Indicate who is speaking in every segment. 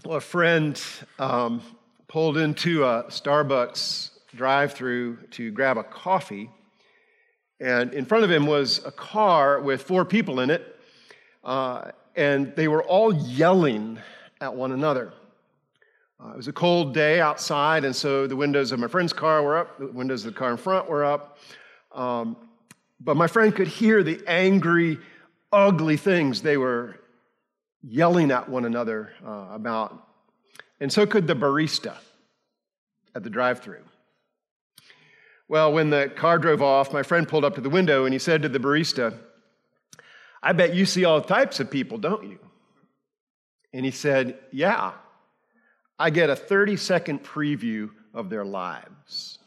Speaker 1: Well, a friend pulled into a Starbucks drive-through to grab a coffee, and in front of him was a car with 4 people in it, and they were all yelling at one another. It was a cold day outside, and so the windows of my friend's car were up, the windows of the car in front were up, but my friend could hear the angry, ugly things they were yelling at one another about. And so could the barista at the drive-thru. Well, when the car drove off, my friend pulled up to the window and he said to the barista, "I bet you see all types of people, don't you?" And he said, "Yeah, I get a 30-second preview of their lives."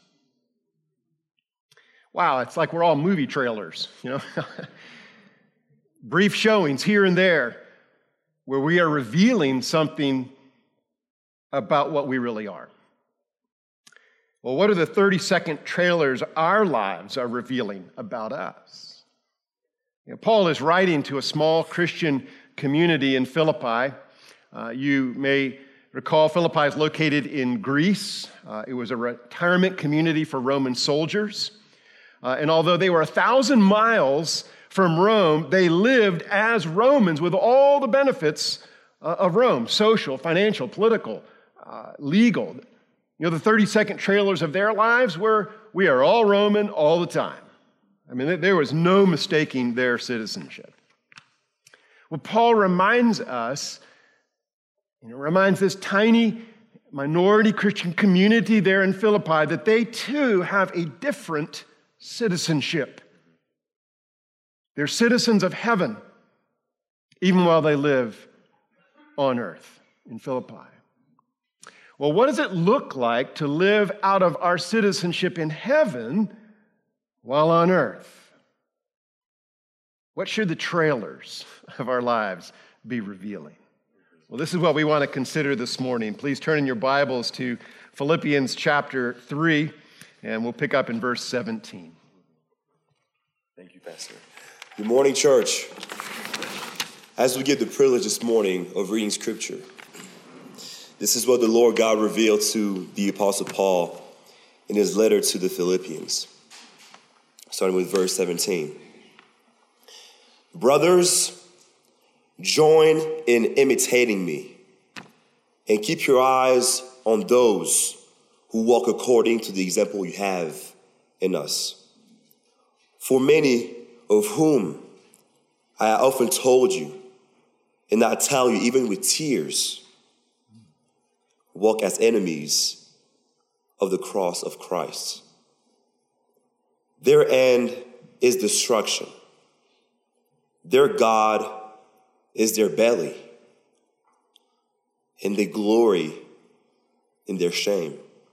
Speaker 1: Wow, it's like we're all movie trailers, you know? Brief showings here and there where we are revealing something about what we really are. Well, what are the 30-second trailers our lives are revealing about us? You know, Paul is writing to a small Christian community in Philippi. You may recall Philippi is located in Greece. It was a retirement community for Roman soldiers. And although they were 1,000 miles from Rome, they lived as Romans with all the benefits of Rome: social, financial, political, legal. You know, the 30-second trailers of their lives were, we are all Roman all the time. I mean, there was no mistaking their citizenship. Well, Paul reminds us, reminds this tiny minority Christian community there in Philippi that they too have a different citizenship. They're citizens of heaven, even while they live on earth in Philippi. Well, what does it look like to live out of our citizenship in heaven while on earth? What should the trailers of our lives be revealing? Well, this is what we want to consider this morning. Please turn in your Bibles to Philippians chapter 3, and we'll pick up in verse 17.
Speaker 2: Thank you, Pastor. Good morning, church. As we get the privilege this morning of reading Scripture, this is what the Lord God revealed to the Apostle Paul in his letter to the Philippians, starting with verse 17. "Brothers, join in imitating me, and keep your eyes on those who walk according to the example you have in us. For many of whom I often told you, and I tell you even with tears, walk as enemies of the cross of Christ. Their end is destruction. Their God is their belly, and they glory in their shame,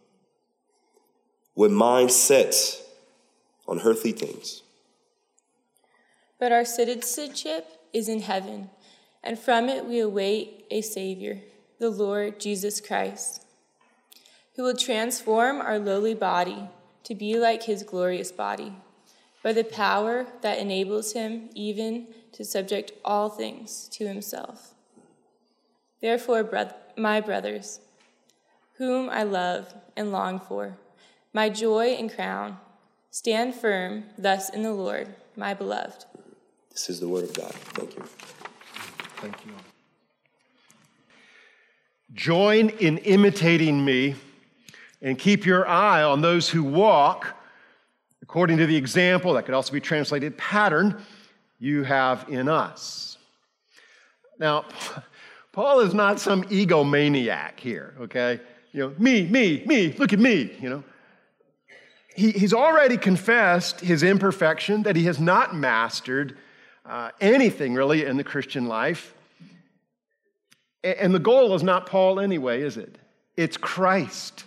Speaker 2: with minds set on earthly things.
Speaker 3: But our citizenship is in heaven, and from it we await a Savior, the Lord Jesus Christ, who will transform our lowly body to be like his glorious body, by the power that enables him even to subject all things to himself. Therefore, my brothers, whom I love and long for, my joy and crown, stand firm thus in the Lord, my beloved."
Speaker 2: This is the word of God. Thank you.
Speaker 1: Thank you. Join in imitating me and keep your eye on those who walk according to the example, that could also be translated pattern, you have in us. Now, Paul is not some egomaniac here, okay? Me, look at me, He's already confessed his imperfection, that he has not mastered anything really in the Christian life. And the goal is not Paul anyway, is it? It's Christ.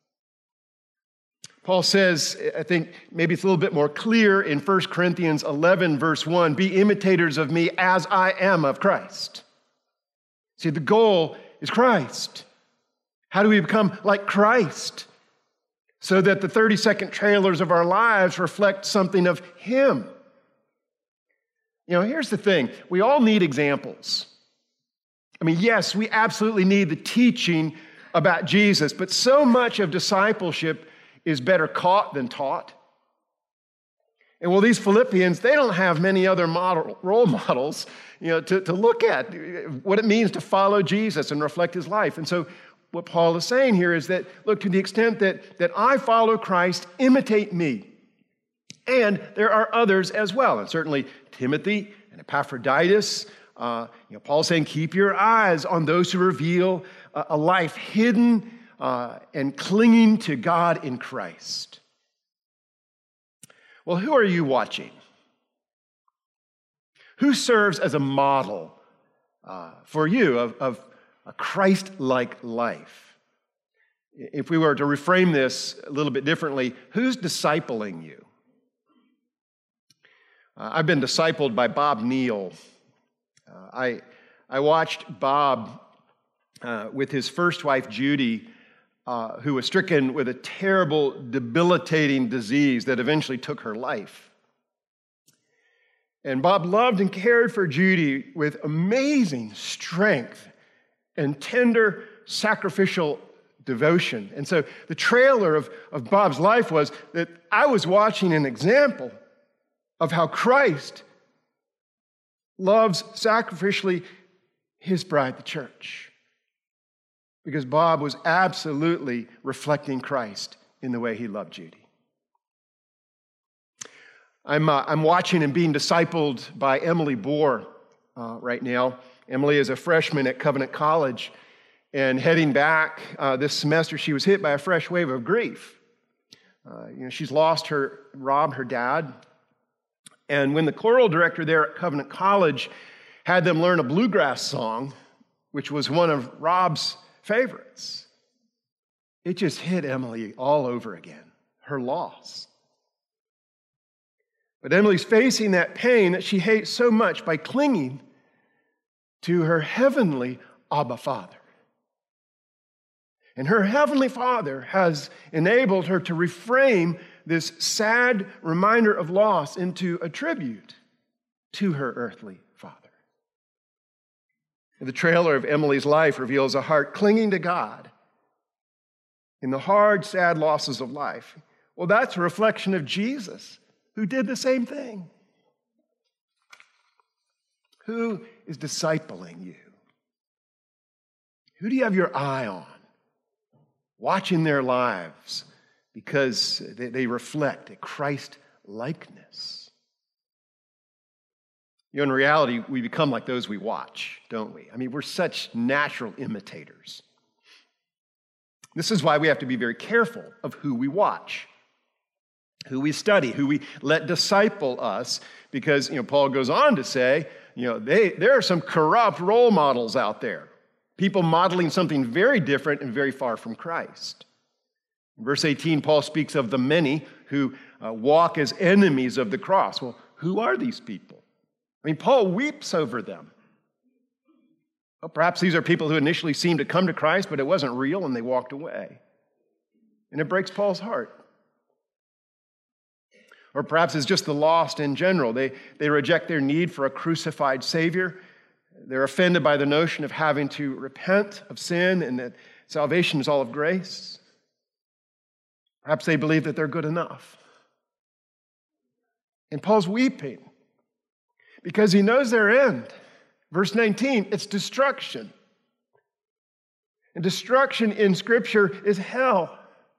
Speaker 1: Paul says, I think maybe it's a little bit more clear in 1 Corinthians 11, verse 1, "Be imitators of me as I am of Christ." See, the goal is Christ. How do we become like Christ? So that the 30-second trailers of our lives reflect something of him. Here's the thing. We all need examples. I mean, yes, we absolutely need the teaching about Jesus, but so much of discipleship is better caught than taught. And well, these Philippians, they don't have many other role models, to look at what it means to follow Jesus and reflect his life. And so what Paul is saying here is that, look, to the extent that I follow Christ, imitate me. And there are others as well. And certainly Timothy and Epaphroditus, Paul's saying, keep your eyes on those who reveal a life hidden and clinging to God in Christ. Well, who are you watching? Who serves as a model for you of a Christ-like life? If we were to reframe this a little bit differently, who's discipling you? I've been discipled by Bob Neal. I watched Bob with his first wife, Judy, who was stricken with a terrible, debilitating disease that eventually took her life. And Bob loved and cared for Judy with amazing strength and tender, sacrificial devotion. And so the trailer of Bob's life was that I was watching an example of how Christ loves sacrificially his bride, the church. Because Bob was absolutely reflecting Christ in the way he loved Judy. I'm watching and being discipled by Emily Bohr right now. Emily is a freshman at Covenant College, and heading back this semester, she was hit by a fresh wave of grief. She's lost Rob, her dad. And when the choral director there at Covenant College had them learn a bluegrass song, which was one of Rob's favorites, it just hit Emily all over again, her loss. But Emily's facing that pain that she hates so much by clinging to her heavenly Abba Father. And her heavenly Father has enabled her to reframe this sad reminder of loss into a tribute to her earthly father. And the trailer of Emily's life reveals a heart clinging to God in the hard, sad losses of life. Well, that's a reflection of Jesus, who did the same thing. Who is discipling you? Who do you have your eye on? Watching their lives because they reflect a Christ-likeness. In reality, we become like those we watch, don't we? I mean, we're such natural imitators. This is why we have to be very careful of who we watch, who we study, who we let disciple us, because Paul goes on to say, there are some corrupt role models out there, people modeling something very different and very far from Christ. In verse 18, Paul speaks of the many who walk as enemies of the cross. Well, who are these people? I mean, Paul weeps over them. Well, perhaps these are people who initially seemed to come to Christ, but it wasn't real and they walked away. And it breaks Paul's heart. Or perhaps it's just the lost in general. They reject their need for a crucified Savior. They're offended by the notion of having to repent of sin and that salvation is all of grace. Perhaps they believe that they're good enough. And Paul's weeping because he knows their end. Verse 19, it's destruction. And destruction in Scripture is hell.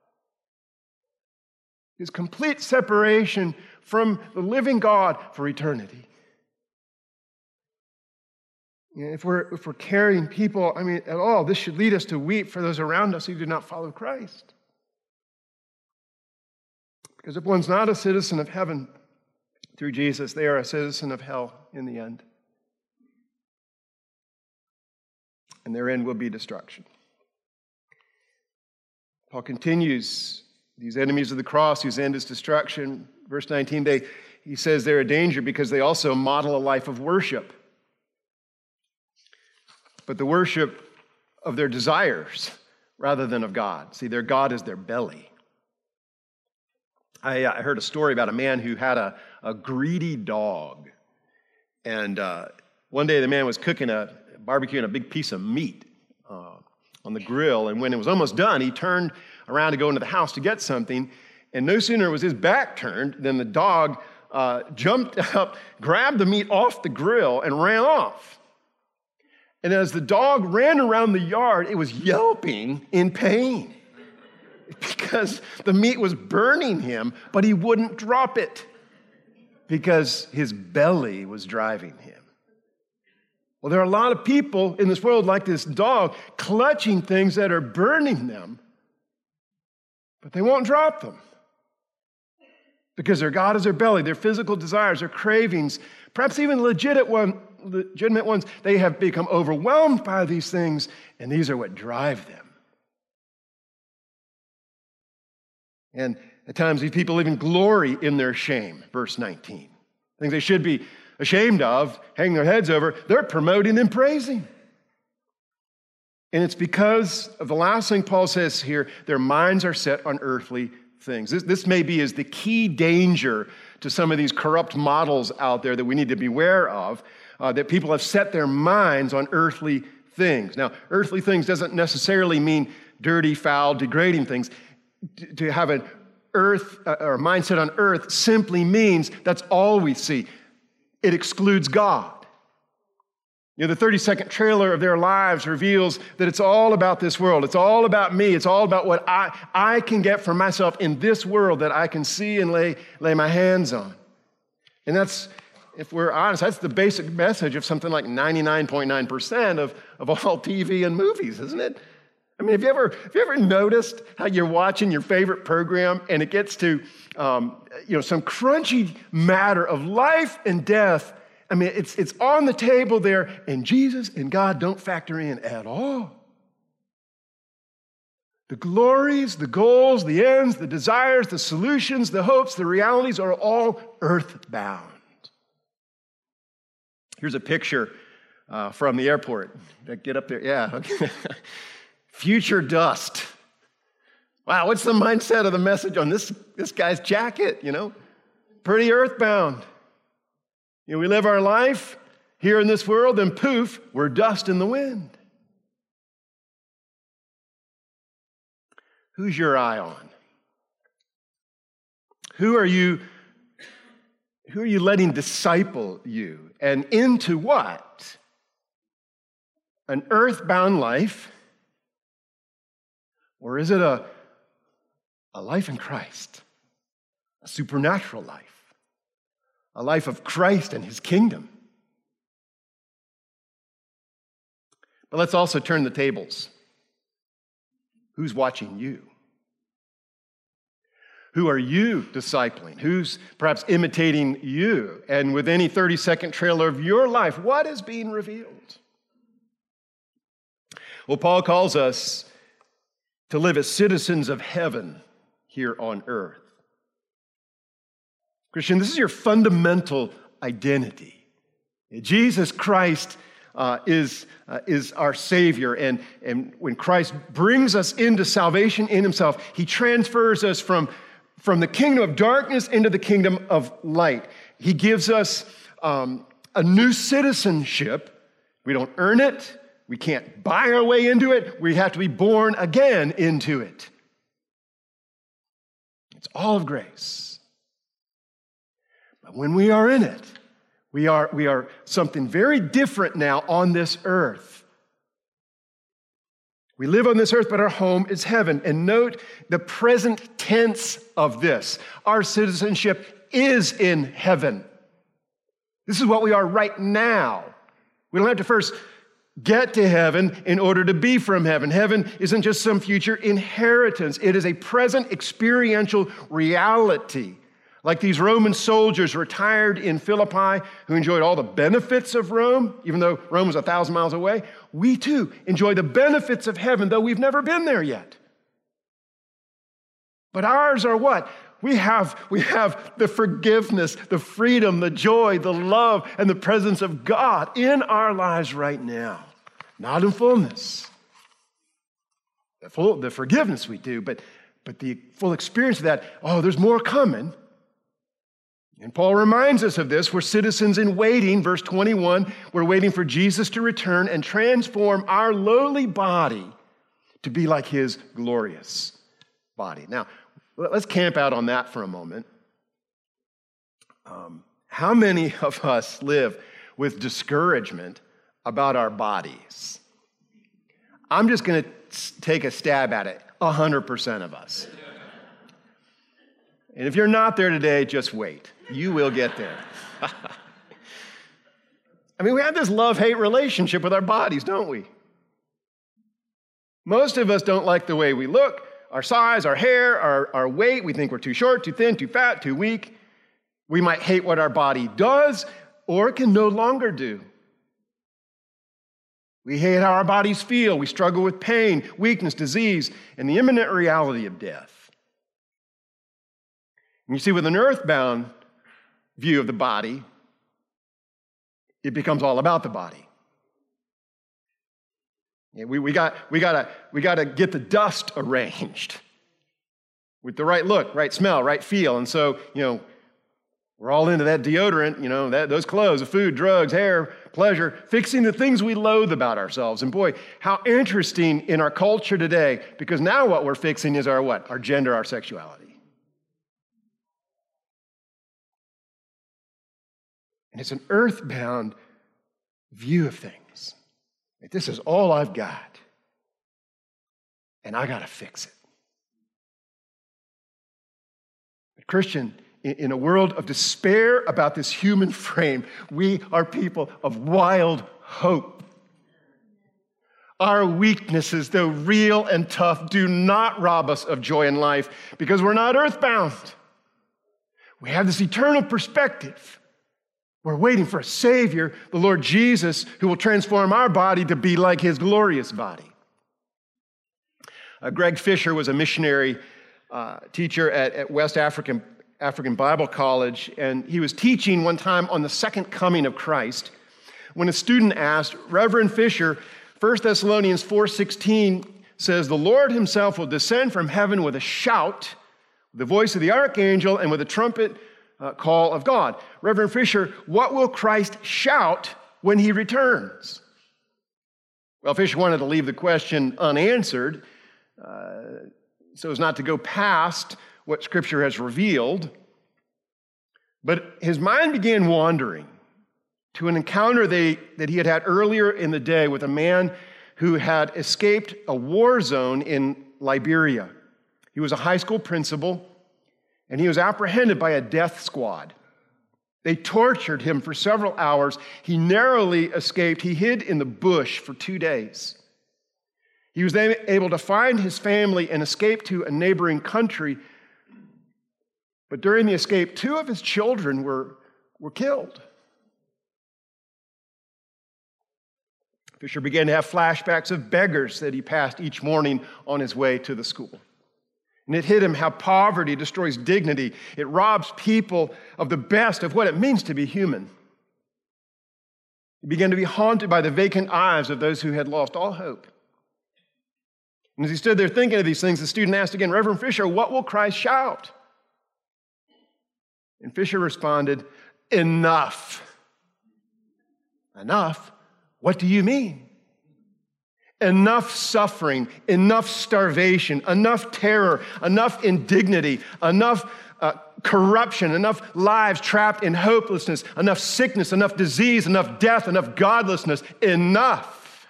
Speaker 1: Is complete separation from the living God for eternity. If we're carrying people, at all, this should lead us to weep for those around us who do not follow Christ. Because if one's not a citizen of heaven through Jesus, they are a citizen of hell in the end. And their end will be destruction. Paul continues, these enemies of the cross whose end is destruction. Verse 19, he says they're a danger because they also model a life of worship. But the worship of their desires rather than of God. See, their God is their belly. I heard a story about a man who had a greedy dog. And one day the man was cooking a barbecuing a big piece of meat on the grill. And when it was almost done, he turned around to go into the house to get something. And no sooner was his back turned than the dog jumped up, grabbed the meat off the grill, and ran off. And as the dog ran around the yard, it was yelping in pain because the meat was burning him, but he wouldn't drop it because his belly was driving him. Well, there are a lot of people in this world like this dog, clutching things that are burning them, but they won't drop them because their God is their belly, their physical desires, their cravings, perhaps even legitimate ones. They have become overwhelmed by these things, and these are what drive them. And at times, these people even glory in their shame, verse 19. Things they should be ashamed of, hanging their heads over, they're promoting and praising. And it's because of the last thing Paul says here, their minds are set on earthly things. This maybe is the key danger to some of these corrupt models out there that we need to be aware of, that people have set their minds on earthly things. Now, earthly things doesn't necessarily mean dirty, foul, degrading things. To have an earth or mindset on earth simply means that's all we see. It excludes God. You know, the 30-second trailer of their lives reveals that it's all about this world. It's all about me. It's all about what I can get for myself in this world that I can see and lay my hands on. And that's, if we're honest, that's the basic message of something like 99.9% of all TV and movies, isn't it? I mean, have you ever noticed how you're watching your favorite program and it gets to some crunchy matter of life and death? I mean, it's on the table there, and Jesus and God don't factor in at all. The glories, the goals, the ends, the desires, the solutions, the hopes, the realities are all earthbound. Here's a picture from the airport. Get up there. Yeah. Okay. Future dust. Wow, what's the mindset of the message on this guy's jacket, Pretty earthbound. We live our life here in this world, and poof, we're dust in the wind. Who's your eye on? Who are you letting disciple you? And into what? An earthbound life? Or is it a life in Christ? A supernatural life? A life of Christ and his kingdom? But let's also turn the tables. Who's watching you? Who are you discipling? Who's perhaps imitating you? And with any 30-second trailer of your life, what is being revealed? Well, Paul calls us to live as citizens of heaven here on earth. Christian, this is your fundamental identity. Jesus Christ is our Savior, and when Christ brings us into salvation in himself, he transfers us from the kingdom of darkness into the kingdom of light. He gives us a new citizenship. We don't earn it. We can't buy our way into it. We have to be born again into it. It's all of grace. But when we are in it, we are something very different now on this earth. We live on this earth, but our home is heaven. And note the present tense of this. Our citizenship is in heaven. This is what we are right now. We don't have to first get to heaven in order to be from heaven. Heaven isn't just some future inheritance. It is a present experiential reality. Like these Roman soldiers retired in Philippi who enjoyed all the benefits of Rome, even though Rome was 1,000 miles away, we too enjoy the benefits of heaven, though we've never been there yet. But ours are what? We have the forgiveness, the freedom, the joy, the love, and the presence of God in our lives right now. Not in fullness. The forgiveness we do, but the full experience of that, there's more coming. And Paul reminds us of this. We're citizens in waiting. Verse 21, we're waiting for Jesus to return and transform our lowly body to be like his glorious body. Now, let's camp out on that for a moment. How many of us live with discouragement about our bodies? I'm just going to take a stab at it. 100% of us. And if you're not there today, just wait. You will get there. I mean, we have this love-hate relationship with our bodies, don't we? Most of us don't like the way we look, our size, our hair, our weight. We think we're too short, too thin, too fat, too weak. We might hate what our body does or can no longer do. We hate how our bodies feel. We struggle with pain, weakness, disease, and the imminent reality of death. And you see, with an earthbound view of the body, it becomes all about the body. Yeah, we got to get the dust arranged with the right look, right smell, right feel. And so, we're all into that deodorant, those clothes, the food, drugs, hair, pleasure, fixing the things we loathe about ourselves. And boy, how interesting in our culture today, because now what we're fixing is our what? Our gender, our sexuality. And it's an earthbound view of things. This is all I've got, and I got to fix it. But Christian, in a world of despair about this human frame, we are people of wild hope. Our weaknesses, though real and tough, do not rob us of joy in life because we're not earthbound. We have this eternal perspective. We're waiting for a Savior, the Lord Jesus, who will transform our body to be like his glorious body. Greg Fisher was a missionary teacher at West African Bible College, and he was teaching one time on the second coming of Christ when a student asked, Reverend Fisher, 1 Thessalonians 4:16 says, the Lord himself will descend from heaven with a shout, the voice of the archangel, and with a trumpet call of God. Reverend Fisher, what will Christ shout when he returns? Well, Fisher wanted to leave the question unanswered so as not to go past what Scripture has revealed. But his mind began wandering to an encounter that he had had earlier in the day with a man who had escaped a war zone in Liberia. He was a high school principal, and he was apprehended by a death squad. They tortured him for several hours. He narrowly escaped. He hid in the bush for 2 days. He was then able to find his family and escape to a neighboring country. But during the escape, 2 of his children were killed. Fisher began to have flashbacks of beggars that he passed each morning on his way to the school. And it hit him how poverty destroys dignity. It robs people of the best of what it means to be human. He began to be haunted by the vacant eyes of those who had lost all hope. And as he stood there thinking of these things, the student asked again, Reverend Fisher, what will Christ shout? And Fisher responded, enough. Enough? What do you mean? Enough suffering, enough starvation, enough terror, enough indignity, enough corruption, enough lives trapped in hopelessness, enough sickness, enough disease, enough death, enough godlessness, enough.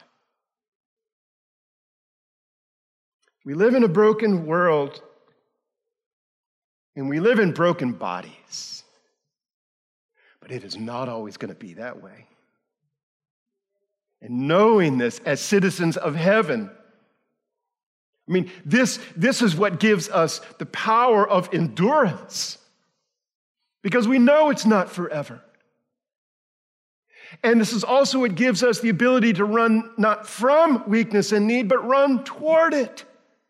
Speaker 1: We live in a broken world, and we live in broken bodies. But it is not always going to be that way. And knowing this as citizens of heaven, this is what gives us the power of endurance. Because we know it's not forever. And this is also what gives us the ability to run not from weakness and need, but run toward it.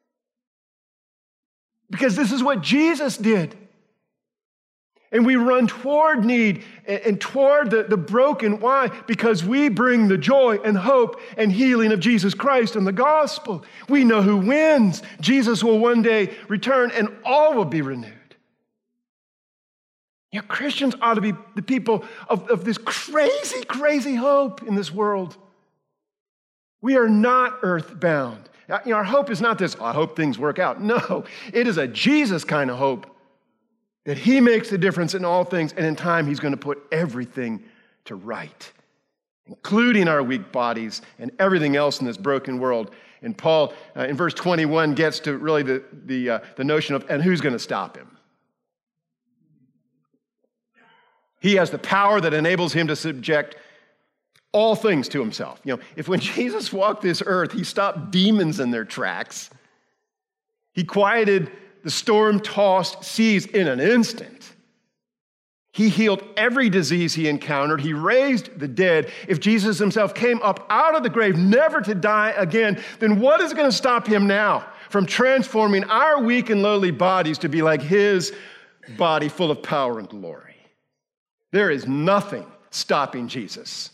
Speaker 1: Because this is what Jesus did. And we run toward need and toward the broken. Why? Because we bring the joy and hope and healing of Jesus Christ and the gospel. We know who wins. Jesus will one day return and all will be renewed. You know, Christians ought to be the people of this crazy, crazy hope in this world. We are not earthbound. You know, our hope is not this, I hope things work out. No, it is a Jesus kind of hope that he makes the difference in all things, and in time he's going to put everything to right, including our weak bodies and everything else in this broken world. And Paul, in verse 21, gets to really the notion of, and who's going to stop him? He has the power that enables him to subject all things to himself. You know, if when Jesus walked this earth, he stopped demons in their tracks, he quieted the storm-tossed seas in an instant. He healed every disease he encountered. He raised the dead. If Jesus himself came up out of the grave, never to die again, then what is going to stop him now from transforming our weak and lowly bodies to be like his body full of power and glory? There is nothing stopping Jesus.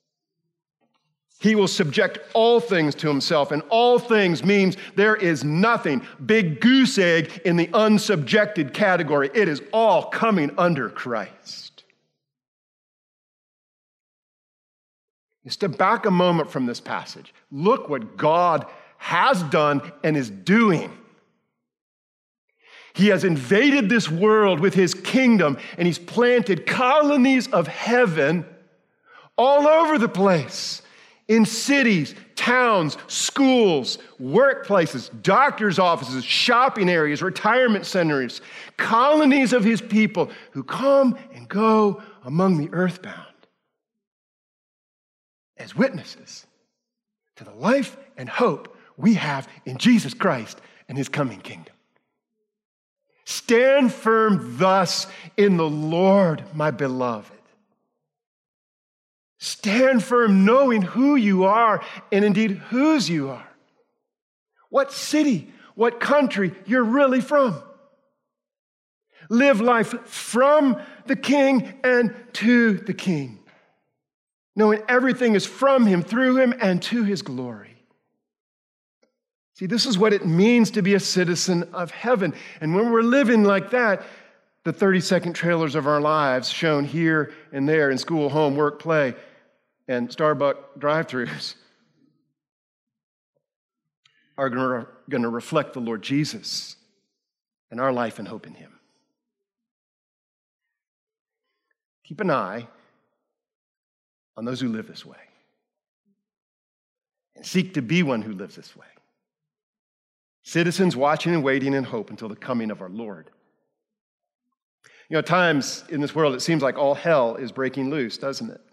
Speaker 1: He will subject all things to himself, and all things means there is nothing, big goose egg, in the unsubjected category. It is all coming under Christ. You step back a moment from this passage. Look what God has done and is doing. He has invaded this world with his kingdom, and he's planted colonies of heaven all over the place. In cities, towns, schools, workplaces, doctors' offices, shopping areas, retirement centers, colonies of his people who come and go among the earthbound as witnesses to the life and hope we have in Jesus Christ and his coming kingdom. Stand firm thus in the Lord, my beloved. Stand firm knowing who you are and indeed whose you are. What city, what country you're really from. Live life from the King and to the King, knowing everything is from him, through him, and to his glory. See, this is what it means to be a citizen of heaven. And when we're living like that, the 30-second trailers of our lives shown here and there in school, home, work, play, and Starbucks drive-thrus are going to reflect the Lord Jesus and our life and hope in him. Keep an eye on those who live this way and seek to be one who lives this way. Citizens watching and waiting in hope until the coming of our Lord. You know, at times in this world, it seems like all hell is breaking loose, doesn't it?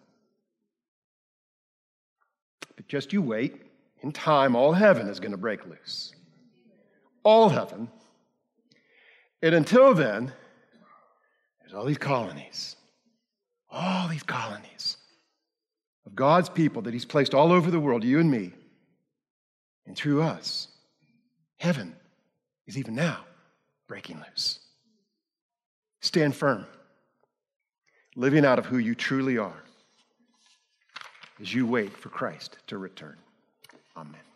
Speaker 1: But just you wait. In time, all heaven is going to break loose. All heaven. And until then, there's all these colonies. All these colonies of God's people that he's placed all over the world, you and me, and through us. Heaven is even now breaking loose. Stand firm, living out of who you truly are as you wait for Christ to return. Amen.